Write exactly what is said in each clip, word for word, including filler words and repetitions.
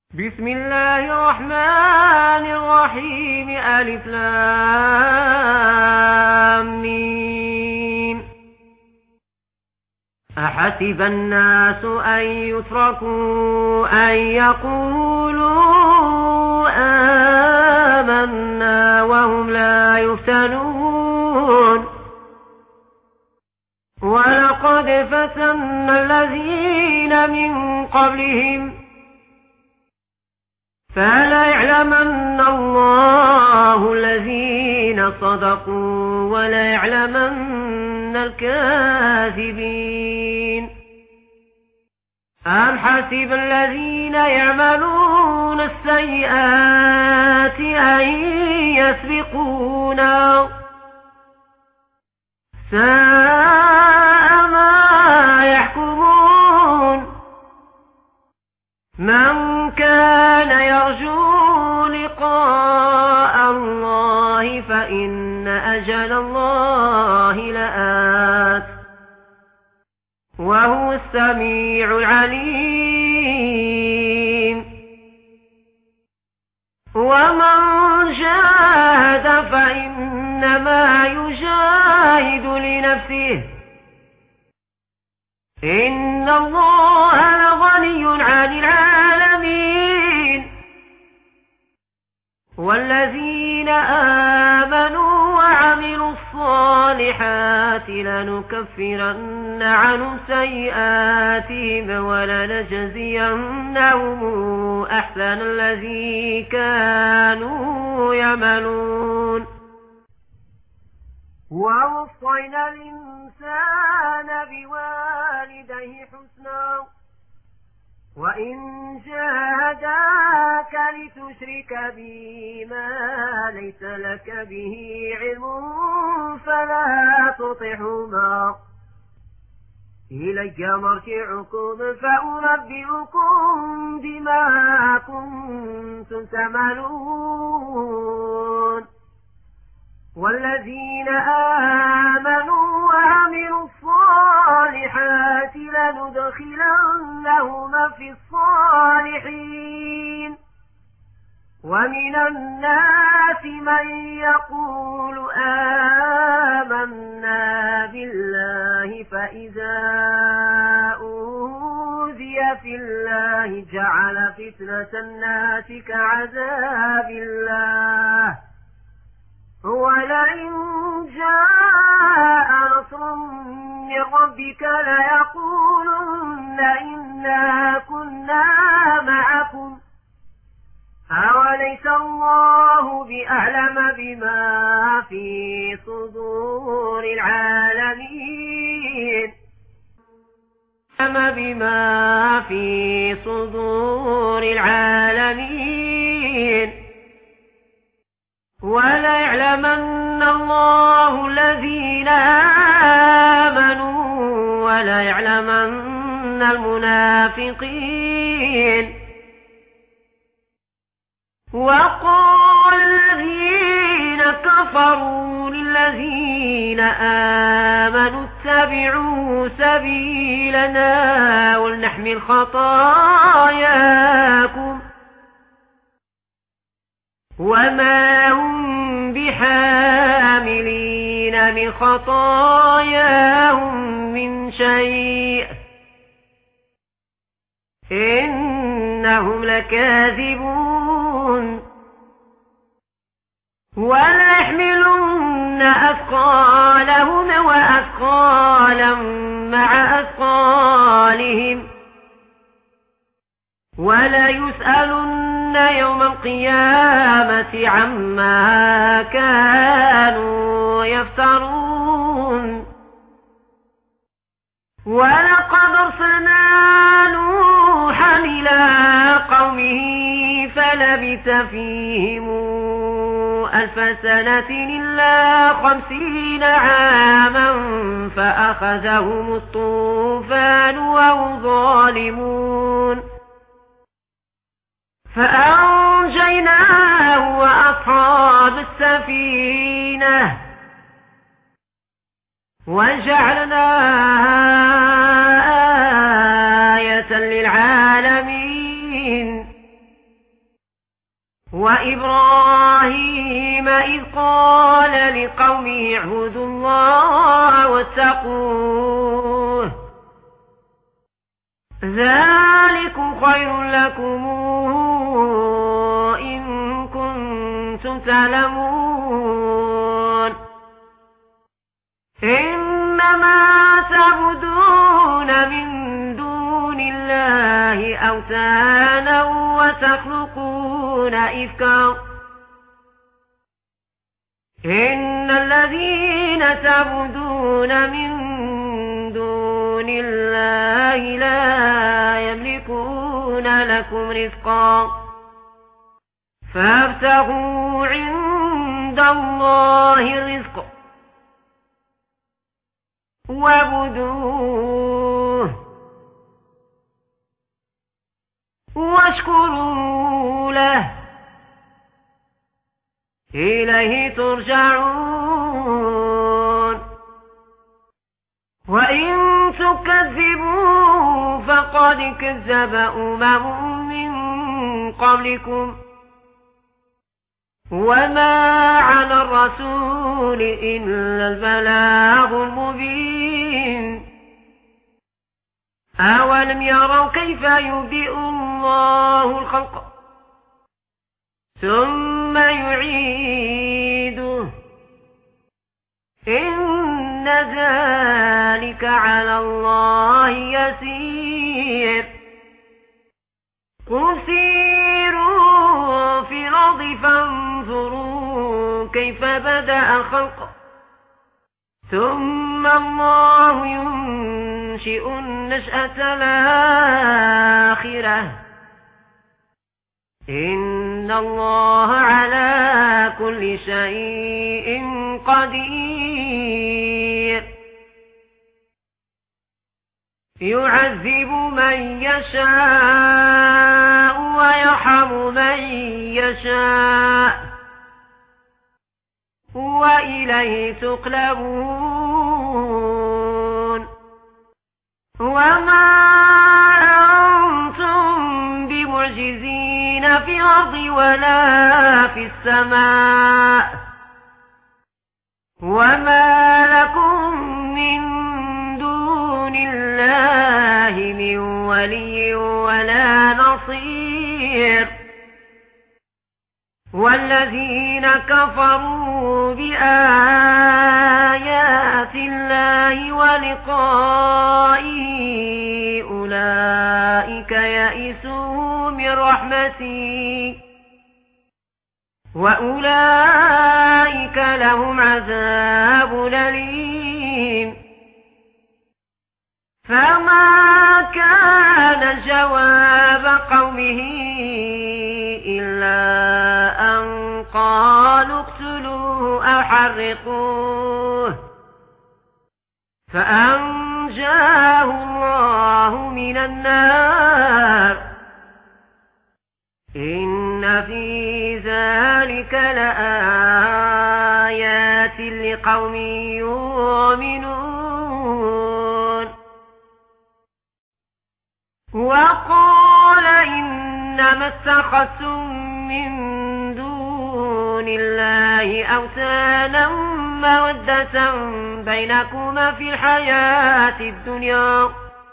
بسم الله الرحمن الرحيم. ألف لام ميم. أحسب الناس أن يتركوا أن يقولوا آمنا وهم لا يفتنون. ولقد فتنا الذين من قبلهم فلا يعلمن الله الذين صدقوا ولا يعلمن الكاذبين. أم حسب الذين يعملون السيئات أن يسبقونا ساء ما يحكمون. من كان يرجو لقاء الله فإن أجل الله لآت وهو السميع العليم. ومن جاهد فإنما يجاهد لنفسه إن الله لغني عن العالمين. والذين آمنوا وعملوا الصالحات لنكفرن عنهم سيئاتهم ولنجزينهم أحسن الذي كانوا يعملون. ووصينا الإنسان بوالديه حسنا وإن جاهداك لتشرك بي ما ليس لك به علم فلا تطعهما إلي مرجعكم فأنبئكم بما كنتم تعملون. والذين آمنوا وعملوا الصالحات لندخلنهم في الصالحين. ومن الناس من يقول آمنا بالله فإذا أوذي في الله جعل فتنة الناس كعذاب الله ولئن جاء نصر من ربك ليقولن إنا كنا معكم أوليس الله بأعلم بما في صدور العالمين بما في صدور العالمين. وليعلمن الله الذين آمنوا وليعلمن المنافقين. وقال الذين كفروا للذين آمنوا اتبعوا سبيلنا ولنحمل خطاياكم وما هم بحاملين من خطاياهم من شيء إنهم لكاذبون. وليحملن أثقالهم وأثقالا مع أثقالهم وليسألن يوم القيامة عما كانوا يفترون. ولقد أرسلنا نوحا إلى قومه فلبث فيهم ألف سنة إلا خمسين عاما فأخذهم الطوفان وهم ظالمون فأنجيناه وأصحاب السفينة وجعلناها آية للعالمين وإبراهيم إذ قال لقومه اعبدوا الله واتقوه ذلكم خير لكم إن كنتم تعلمون إنما تعبدون من دون الله أوثانا وتخلقون إفكا إن الذين تعبدون من دون الله لا يملكون لكم رزقا فابتغوا عند الله الرزق واعبدوه واشكروا له إليه ترجعون وإن تكذبوا فقد كذب أمم من قبلكم وما على الرسول إلا البلاغ المبين أولم يروا كيف يبدئ الله الخلق ثم يعيده إن ذلك على الله يسير قل سيروا في الأرض فانظروا كيف بدأ الخلق ثم الله ينشئ النشأة الآخرة إن الله على كل شيء قدير يعذب من يشاء ويرحم من يشاء وإليه تقلبون وما أنتم بمعجزين في الأرض ولا في السماء وما لكم من دون الله من ولي ولا نصير والذين كفروا بآيات الله ولقائه أولئك يئسوا من رحمتي وأولئك لهم عذاب أليم فما كان جواب قومه إلا أن قالوا اقتلوه أو حرقوه فأنجاه الله من النار إن في ذلك لآيات لقوم يؤمنون وقال إنما اتخذتم من دون الله أوثانا مودة بينكما في الحياة الدنيا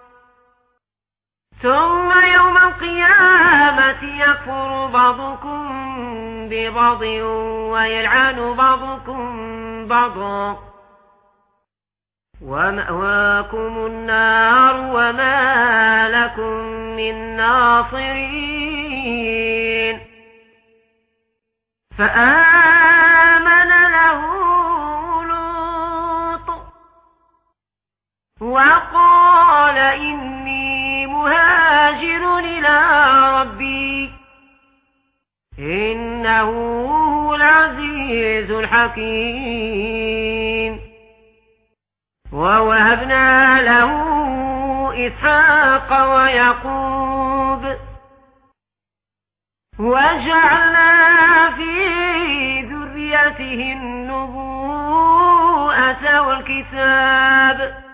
ثم يوم القيامة يكفر بعضكم ببعض ويلعن بعضكم بعضا ومأواكم النار وما لكم من ناصرين فآمن له لوط وقال إني مهاجر إلى ربي إنه هو العزيز الحكيم ووهبنا له إسحاق ويعقوب وجعلنا في ذريته النبوءة والكتاب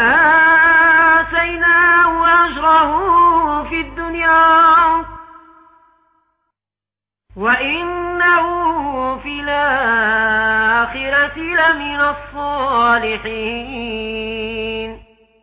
وآتيناه أجره في الدنيا وإنه في الآخرة لمن الصالحين.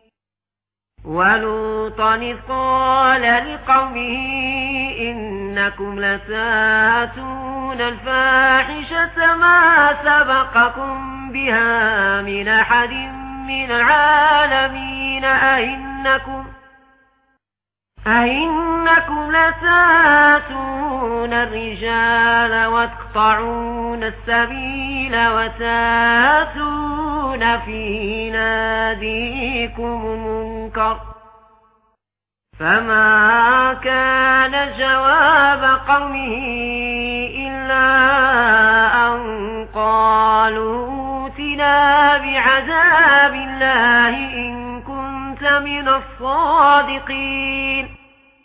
ولوطا إذ قال لقومه إنكم لتاتون الفاحشة ما سبقكم بها من أحد من العالمين أئنكم أئنكم لتاتون الرجال وتقطعون السبيل وتاتون في ناديكم المنكر. فما كان جواب قومه إلا أن قالوا ائتنا بعذاب الله إن كنت من الصادقين.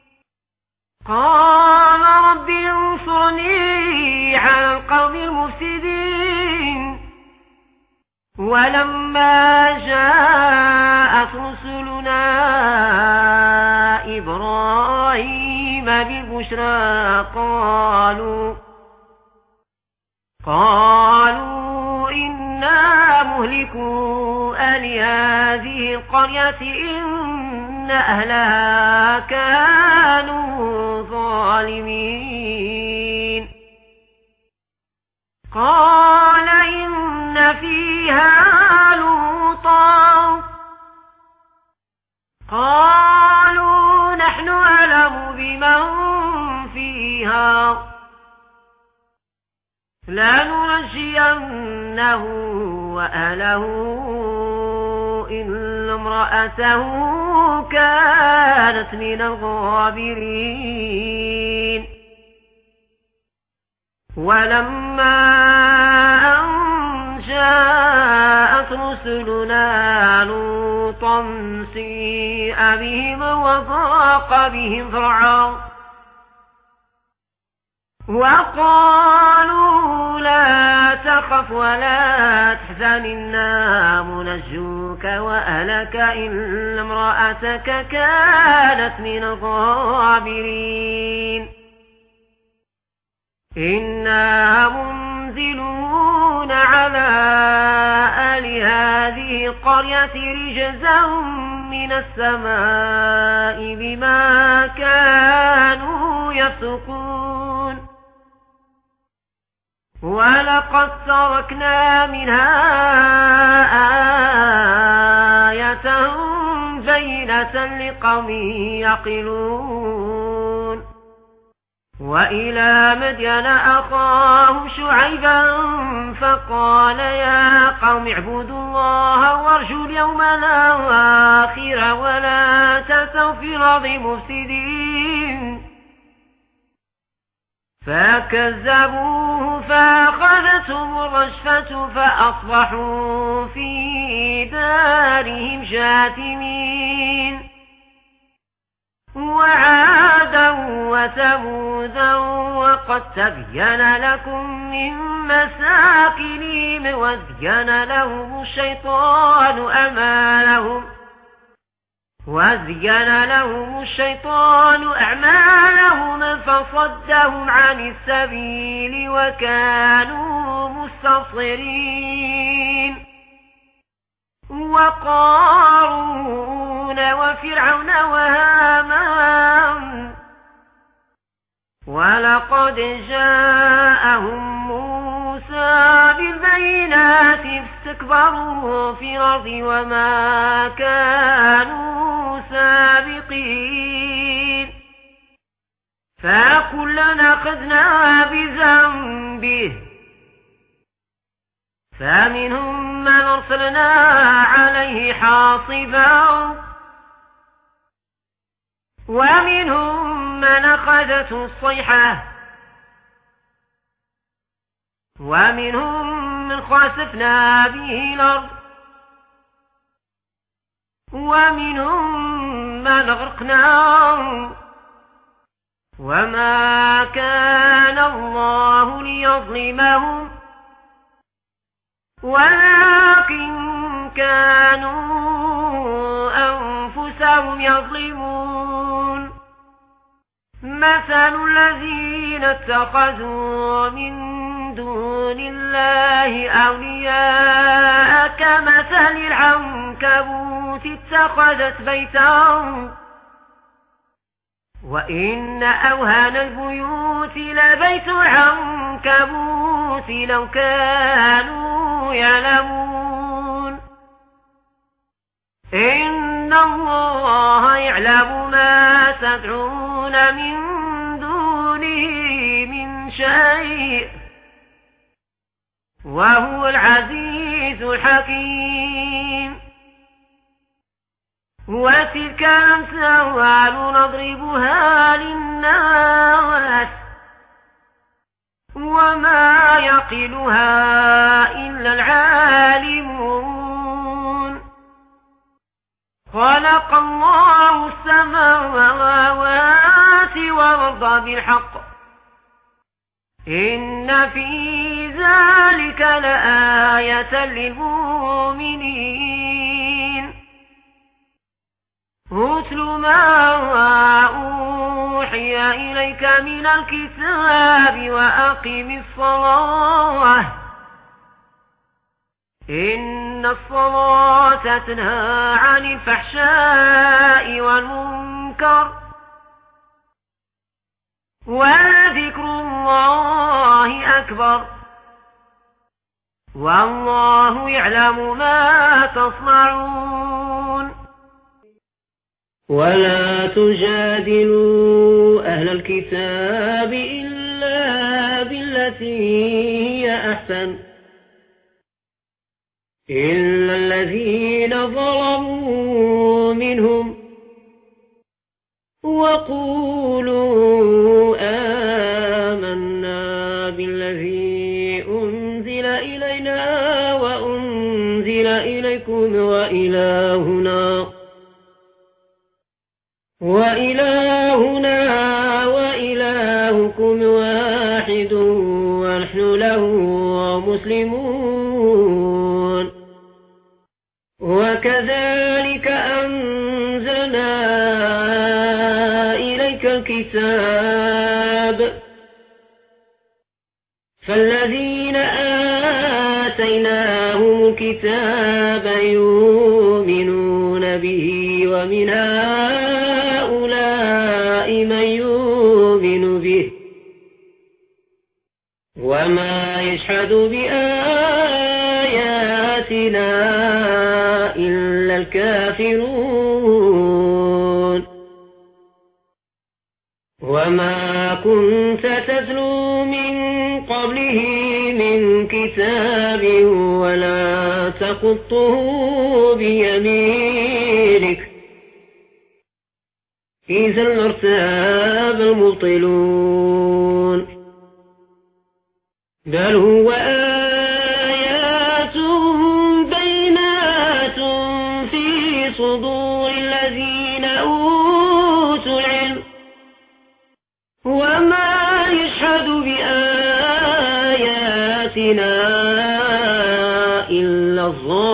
قال رب انصرني على القوم المفسدين. ولما جاءت رسلنا إبراهيم بالبشرى قالوا قالوا إنا مهلكو أهل هذه القرية إن أهلها كانوا ظالمين. قال إن فيها لوطا قالوا نحن أعلم بمن فيها لننجينه وأهله إلا امرأته كانت من الغابرين. ولما أن جاءت رسلنا لوطا سيء بهم وضاق بهم ذرعا وقالوا لا تخف ولا تحزن إنا منجوك وأهلك إلا امرأتك كانت من الغابرين. إنا منزلون على آل هذه القرية رجزا من السماء بما كانوا يفسقون. ولقد تركنا منها آية بينة لقوم يعقلون. وإلى مدين أخاهم شعيبا فقال يا قوم اعبدوا الله وارجوا اليوم الآخر ولا تسوا في الأرض مفسدين. فكذبوه فأخذتهم الرجفة فأصبحوا في دارهم جاثمين. وعادا وثمودا وقد تبين لكم من مساكنهم وزين لهم الشيطان أعمالهم وزين لهم الشيطان أعمالهم فصدهم عن السبيل وكانوا مستصغرين. وقارون وفرعون وهامان ولقد جاءهم موسى بالبينات فاستكبروا في الأرض وما كانوا سابقين. فكلنا أخذنا بذنبه فمنهم من أرسلنا عليه حاصبا ومنهم من أخذته الصيحة ومنهم من خسفنا به الأرض ومنهم من أغرقنا وما كان الله ليظلمهم ولكن كانوا أنفسهم يظلمون. مثل الذين اتخذوا من دون الله أولياء كمثل العنكبوت اتخذت بيتا وإن أوهن البيوت لبيت العنكبوت لو كانوا يعلمون إن الله يعلم ما تدعون من دونه من شيء وهو العزيز الحكيم وتلك الأمثال نضربها للناس وما يعقلها إلا العالمون خلق الله السماوات والأرض بالحق إن في ذلك لآية للمؤمنين أتل ما أوحي إليك من الكتاب وأقم الصلاة إن الصلاة تنهى عن الفحشاء والمنكر ولذكر الله أكبر والله يعلم ما تصنعون ولا تجادلوا أهل الكتاب إلا بالتي هي أحسن إلا الذين ظلموا منهم وقولوا آمنا بالذي أنزل إلينا وأنزل إليكم وإلهنا وإلهنا وإلهكم واحد ونحن له مسلمون وكذلك أنزلنا إليك الكتاب فالذين آتيناهم الكتاب يؤمنون به ومن هؤلاء من يؤمن به وما يشهد بآياتنا إلا الكافرون وما كنت تتلو من قبله من كتاب ولا تخطه بيمينك إذا لارتاب المبطلون بل هو آيات بينات في صدور الذين أوتوا العلم وما يشهد بآياتنا إلا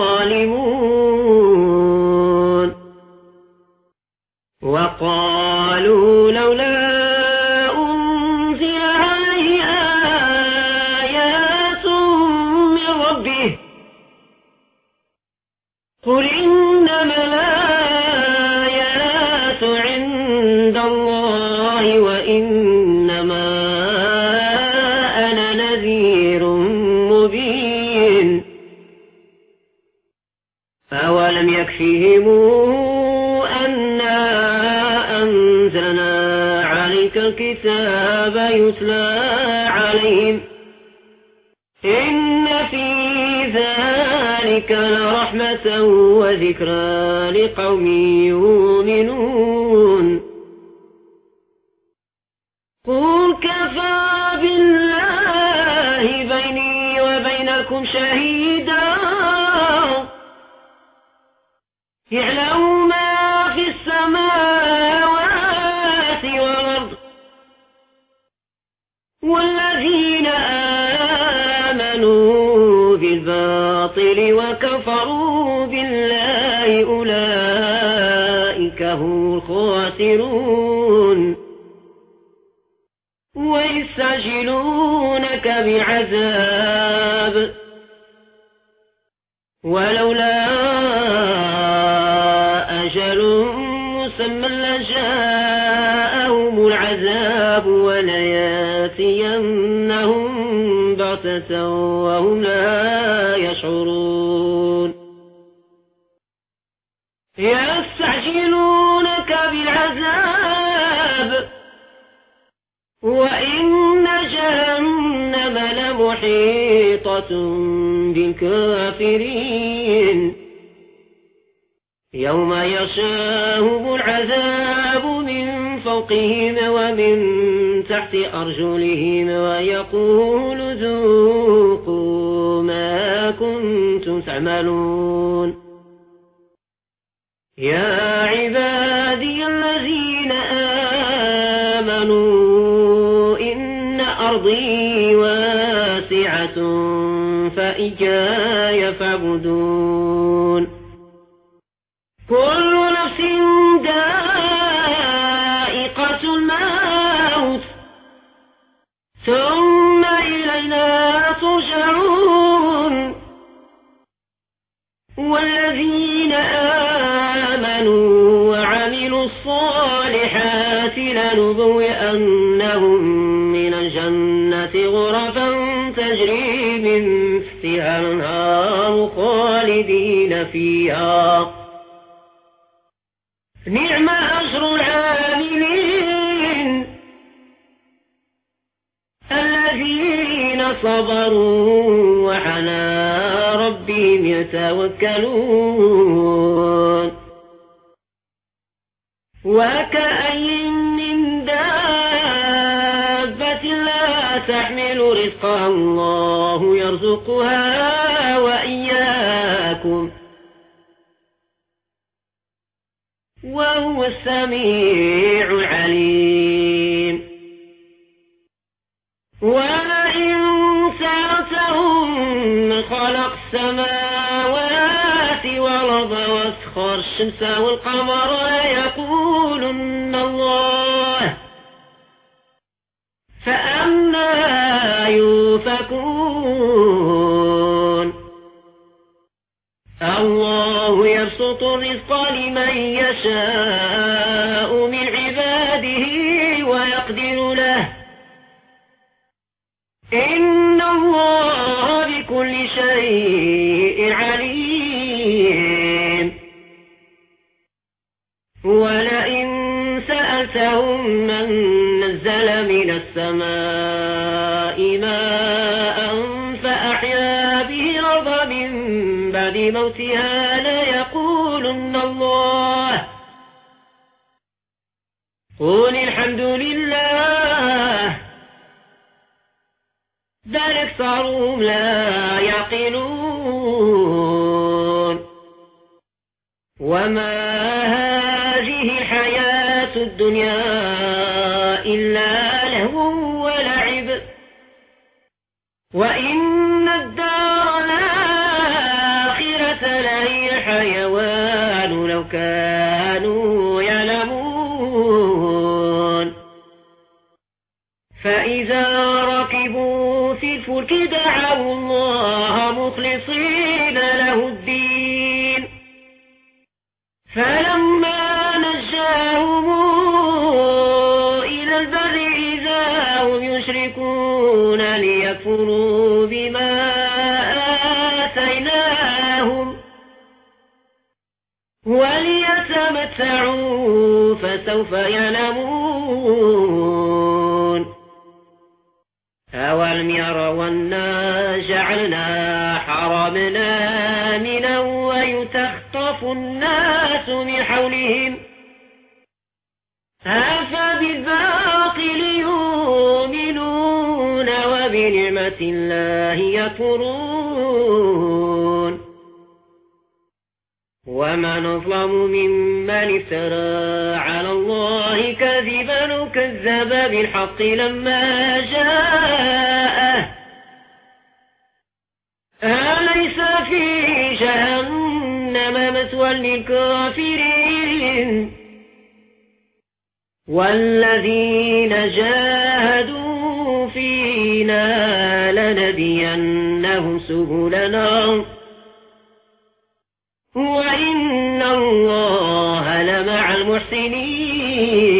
الظالمون وقالوا لولا أنزل عليه آيات من ربه قل إنما الآيات عند الله وإنما أنا نذير مبين أولم يكفهم أنا أنزلنا عليك الكتاب يتلى عليهم إن في ذلك لرحمة وذكرى لقوم يؤمنون قل كفى بالله بيني وبينكم شهيدا يعلم ما في السماوات والأرض والذين آمنوا بالباطل وكفروا بالله أولئك هم الخاسرون ويستعجلونك بالعذاب ولولا أجل مسمى لجاءهم العذاب ولياتينهم بغتة وهم لا يشعرون يستعجلونك بالعذاب وإن جهنم لمحيطة بالكافرين يوم يغشاهم العذاب من فوقهم ومن تحت أرجلهم ويقول ذوقوا ما كنتم تعملون يا عبادي الذين آمنوا إن أرضي واسعة فإياي فاعبدون كل نفس ذائقة الموت ثم إلينا ترجعون والذين آمنوا وعملوا الصالحات لنبوئنهم من الجنة غرفا تجري من تحتها الأنهار خالدين فيها نعم أجر العاملين الذين صبروا وعلى ربهم يتوكلون وكأين من دابة لا تحمل رزقها الله يرزقها وإياكم وهو السميع العليم ولئن سألتهم من خلق السماوات والأرض واسخر الشمس والقمر ليقولن الله فأنى يؤفكون الله يبسط الرزق لمن يشاء من عباده ويقدر له إن الله بكل شيء عليم ولئن سألتهم من نزل من السماء ماء فأحيا به الأرض من بعد موتها ليقولن الله قل الحمد لله بل أكثرهم لا يعقلون وما هذه الحياة الدنيا إلا لهو ولعب وإن الدار الآخرة لهي الحيوان لو كانوا يعلمون فإذا ركبوا في الفلك دعوا الله مخلصين له الدين فلما نجاهم إلى البر إذا هم يشركون ليكفروا بما آتيناهم وليتمتعوا فسوف يعلمون أولم يروا أنا جعلنا حرمنا آمنا ويتخطف الناس من حولهم أفبالباطل يؤمنون وبنعمة الله يكفرون ومن أظلم ممن افترى على الله كذبا وكذب بالحق لما جاءه أليس في جهنم مثوى للكافرين والذين جاهدوا فينا لنهدينهم سبلنا وإن الله لمع المحسنين